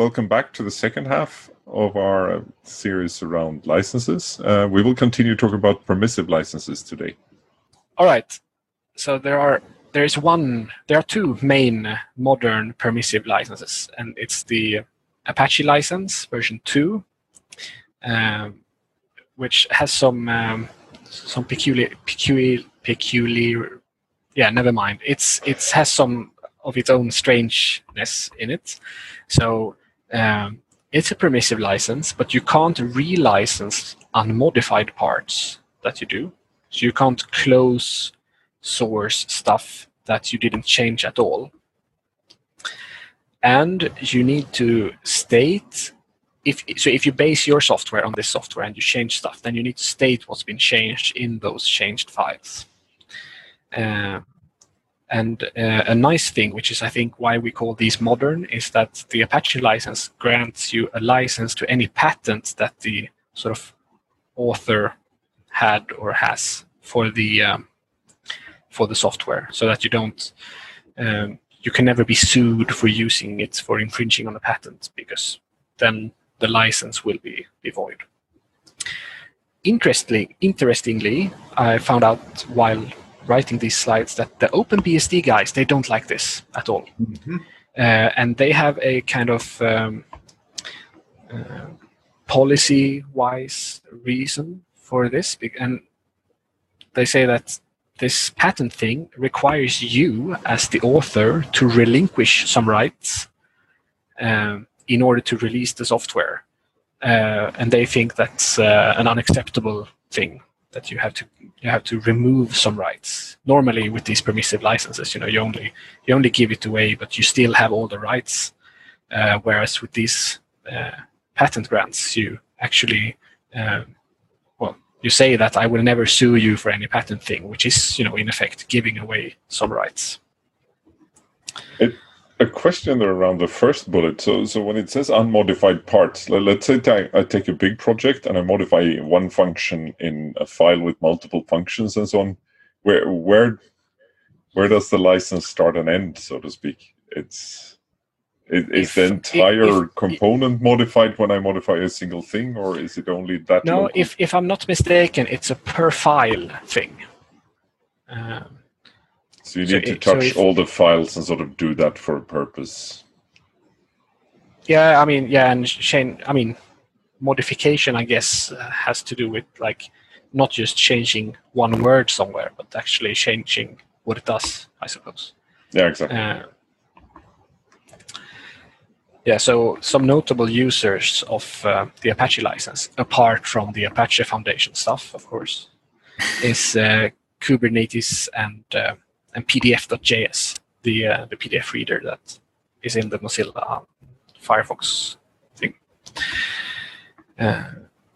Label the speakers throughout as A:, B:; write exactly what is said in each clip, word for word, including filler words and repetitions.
A: welcome back to the second half of our uh, series around licenses. Uh, we will continue talking about permissive licenses today.
B: All right. So there are there is one there are two main modern permissive licenses, and it's the Apache license version two, um, which has some um, some peculiar peculiar peculiar. Yeah, never mind. It's it has some of its own strangeness in it. So um, it's a permissive license, but you can't relicense unmodified parts that you do. So you can't close source stuff that you didn't change at all. And you need to state, if so if you base your software on this software and you change stuff, then you need to state what's been changed in those changed files. Uh, And uh, a nice thing, which is I think why we call these modern, is that the Apache license grants you a license to any patent that the sort of author had or has for the um, for the software, so that you don't um, you can never be sued for using it for infringing on a patent, because then the license will be, be void. Interestingly, interestingly, I found out while writing these slides that the OpenBSD guys, they don't like this at all. Mm-hmm. uh, and they have a kind of um, uh, policy-wise reason for this, and they say that this patent thing requires you as the author to relinquish some rights um, in order to release the software, uh, and they think that's uh, an unacceptable thing, that you have to you have to remove some rights. Normally with these permissive licenses, you know, you only you only give it away, but you still have all the rights. Uh, whereas with these uh, patent grants, you actually uh, well, you say that I will never sue you for any patent thing, which is, you know, in effect giving away some rights.
A: It, a question there around the first bullet. So, so when it says unmodified parts, let, let's say I, I take a big project and I modify one function in a file with multiple functions and so on. Where, where, where does the license start and end, so to speak? It's is, is
B: if,
A: the entire
B: if,
A: component if, modified when I modify a single thing, or is it only that?
B: No,
A: local?
B: if if I'm not mistaken, it's a per file thing. Um,
A: So you
B: So
A: need to
B: it-
A: touch
B: so if-
A: all the files and sort of do that for a purpose.
B: Yeah, I mean, yeah, and Shane, I mean, modification, I guess, uh, has to do with like not just changing one word somewhere, but actually changing what it does, I suppose.
A: Yeah, exactly.
B: Uh, yeah, so some notable users of uh, the Apache license, apart from the Apache Foundation stuff, of course, is uh, Kubernetes and uh, and P D F dot J S, the uh, the P D F reader that is in the Mozilla Firefox thing. Uh,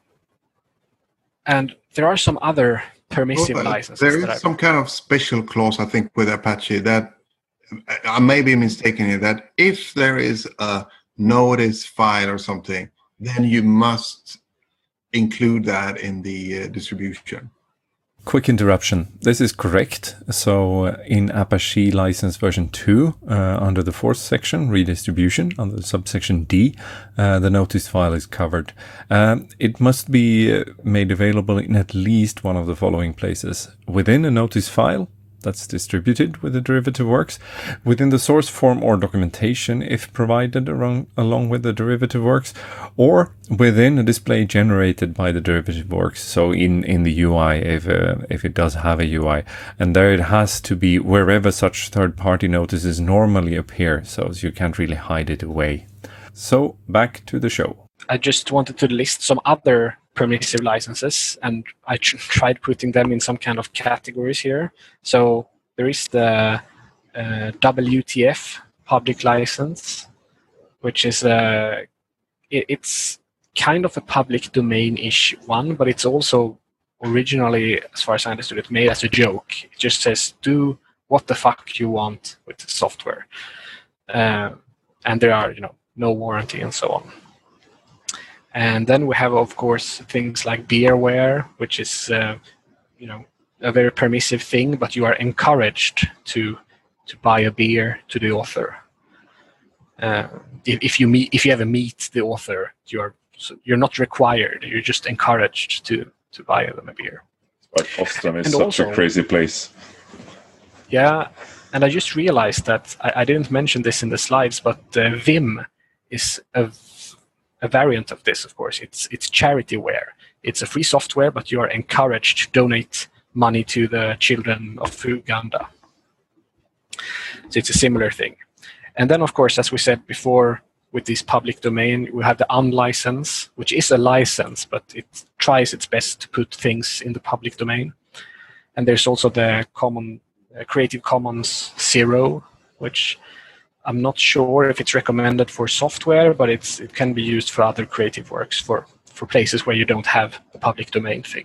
B: and there are some other permissive
C: Well,
B: licenses.
C: There
B: that
C: is
B: I-
C: some kind of special clause, I think, with Apache that I may be mistaken here, that if there is a notice file or something, then you must include that in the uh, distribution.
D: Quick interruption. This is correct. So uh, in Apache license version two, uh, under the fourth section, redistribution, under subsection D, uh, the notice file is covered. Um, it must be uh, made available in at least one of the following places: within a notice file that's distributed with the derivative works, within the source form or documentation if provided along, along with the derivative works, or within a display generated by the derivative works, so in, in the U I if, uh, if it does have a U I. And there it has to be wherever such third-party notices normally appear, so you can't really hide it away. So back to the show.
B: I just wanted to list some other permissive licenses, and I tr- tried putting them in some kind of categories here. So there is the uh, W T F public license, which is a it, it's kind of a public domain-ish one, but it's also originally, as far as I understood it, made as a joke. It just says do what the fuck you want with the software, uh, and there are, you know, no warranty and so on. And then we have, of course, things like beerware, which is, uh, you know, a very permissive thing, but you are encouraged to to buy a beer to the author. Uh, if, if you meet, if you ever meet the author, you're you're not required. You're just encouraged to to buy them a beer.
A: But Boston is
B: And
A: such
B: also-
A: a crazy place.
B: Yeah, and I just realized that I, I didn't mention this in the slides, but uh, Vim is a, a variant of this. Of course, it's it's charityware. It's a free software, but you are encouraged to donate money to the children of Uganda. So it's a similar thing. And then, of course, as we said before, with this public domain, we have the unlicensed, which is a license, but it tries its best to put things in the public domain. And there's also the common uh, Creative Commons Zero, which I'm not sure if it's recommended for software, but it's it can be used for other creative works, for, for places where you don't have a public domain thing.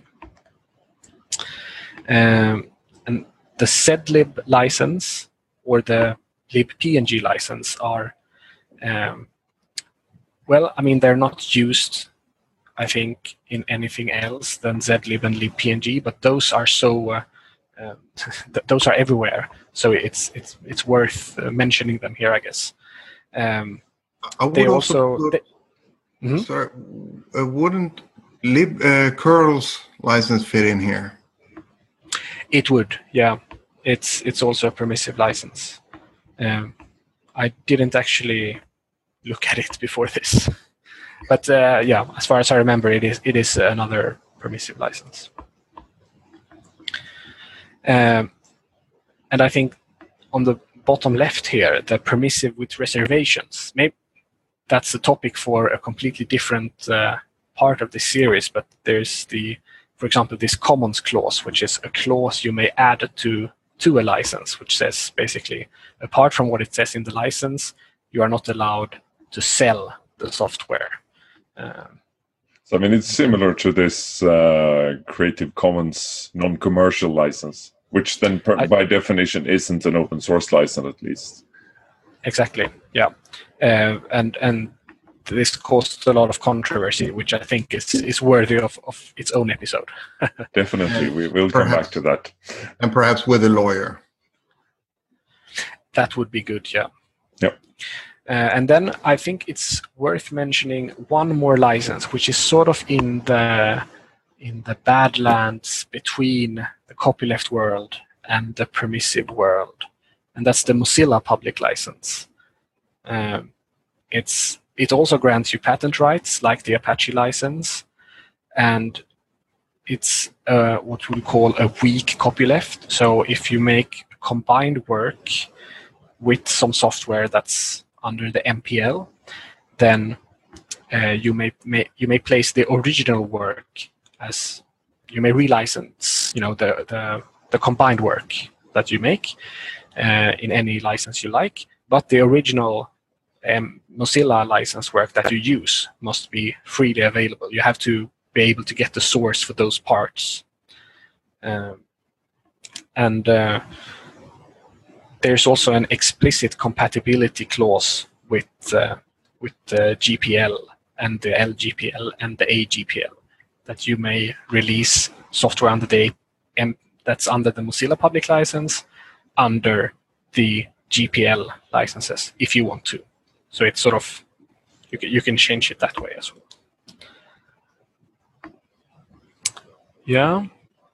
B: Um, and the zlib license or the libpng license are, um, well, I mean, they're not used, I think, in anything else than zlib and libpng, but those are so, uh, uh, th those are everywhere. So it's it's it's worth uh, mentioning them here, I guess. Um,
C: I would
B: they
C: also,
B: also,
C: put-
B: they- Mhm.
C: sorry, uh, wouldn't lib uh, curl's license fit in here?
B: It would, yeah. It's it's also a permissive license. Um, I didn't actually look at it before this, but uh, yeah, as far as I remember, it is it is another permissive license. Um, and I think on the bottom left here, the permissive with reservations. Maybe that's a topic for a completely different uh, part of the series. But there's the, for example, this commons clause, which is a clause you may add to to a license, which says basically, apart from what it says in the license, you are not allowed to sell the software. Um,
A: So I mean, it's similar to this uh, Creative Commons non-commercial license, which then, per,
B: I-
A: by definition, isn't an open source license, at least.
B: exactly, yeah, uh, and and this caused a lot of controversy, which I think is is worthy of, of its own episode.
A: Definitely, we will come
C: Perhaps.
A: back to that.
C: And perhaps with a lawyer.
B: That would be good, yeah.
A: Yep.
B: Uh, and then I think it's worth mentioning one more license, which is sort of in the in the badlands between the copyleft world and the permissive world, and that's the Mozilla public license. Um, it's it also grants you patent rights, like the Apache license, and it's uh, what we call a weak copyleft. So if you make combined work with some software that's under the M P L, then uh, you may, may you may place the original work as you may relicense, you know, the the, the combined work that you make uh, in any license you like, but the original um, Mozilla license work that you use must be freely available. You have to be able to get the source for those parts, um, and uh, there's also an explicit compatibility clause with uh, with the G P L and the L G P L and the A G P L, that you may release software under the M that's under the Mozilla public license under the G P L licenses if you want to. So it's sort of you can, you can change it that way as well. Yeah.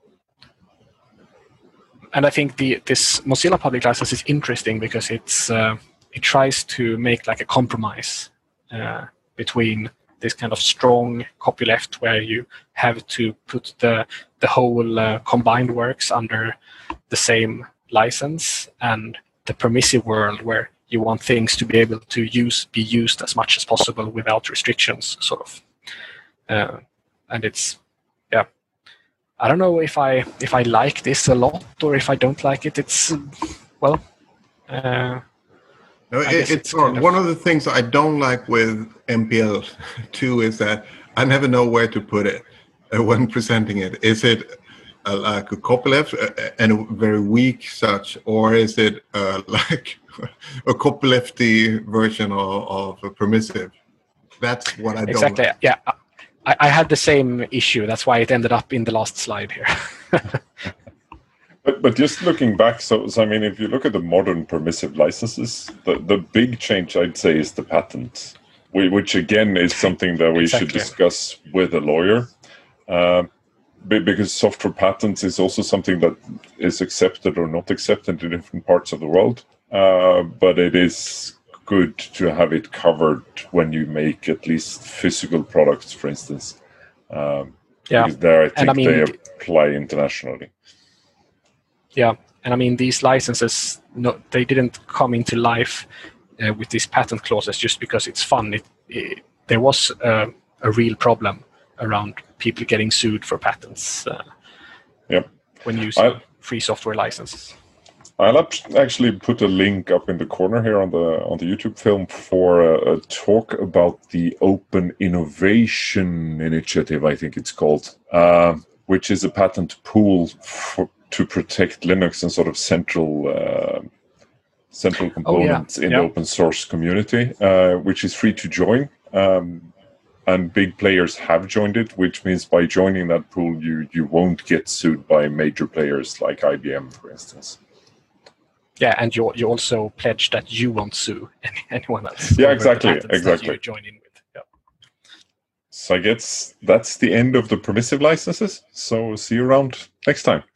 B: And I think the this Mozilla public license is interesting because it's uh, it tries to make like a compromise uh, between this kind of strong copyleft where you have to put the the whole uh, combined works under the same license, and the permissive world where you want things to be able to use be used as much as possible without restrictions, sort of. Uh, and it's yeah. I don't know if I if I like this a lot or if I don't like it. It's well, uh,
C: No,
B: I
C: it,
B: guess
C: it's
B: it's
C: hard.
B: kind of-
C: One of the things I don't like with M P L two is that I never know where to put it uh, when presenting it. Is it uh, like a copyleft uh, and a very weak such, or is it uh, like a copylefty version of, of a permissive? That's what I don't
B: exactly.
C: like.
B: Yeah, I, I had the same issue. That's why it ended up in the last slide here.
A: But, but just looking back, so, so I mean, if you look at the modern permissive licenses, the, the big change I'd say is the patent, which again is something that we
B: Exactly.
A: should discuss with a lawyer. Uh, because software patents is also something that is accepted or not accepted in different parts of the world. Uh, but it is good to have it covered when you make at least physical products, for instance. Um,
B: Yeah.
A: Because there I think
B: And I mean,
A: they apply internationally.
B: Yeah, and I mean these licenses, no, they didn't come into life uh, with these patent clauses just because it's fun. It, it, there was uh, a real problem around people getting sued for patents uh,
A: Yep.
B: when using
A: I-
B: free software licenses.
A: I'll up- actually put a link up in the corner here on the on the YouTube film for a, a talk about the Open Innovation Initiative, I think it's called, uh, which is a patent pool for, to protect Linux and sort of central uh, central components
B: yeah.
A: in
B: Yeah.
A: the open source community, uh, which is free to join. Um, and big players have joined it, which means by joining that pool, you you won't get sued by major players like I B M, for instance.
B: Yeah, and you you also pledge that you won't sue any, anyone else.
A: Yeah,
B: over the
A: exactly,
B: patents
A: exactly.
B: That you join in with. Yeah.
A: So I guess that's the end of the permissive licenses. So see you around next time.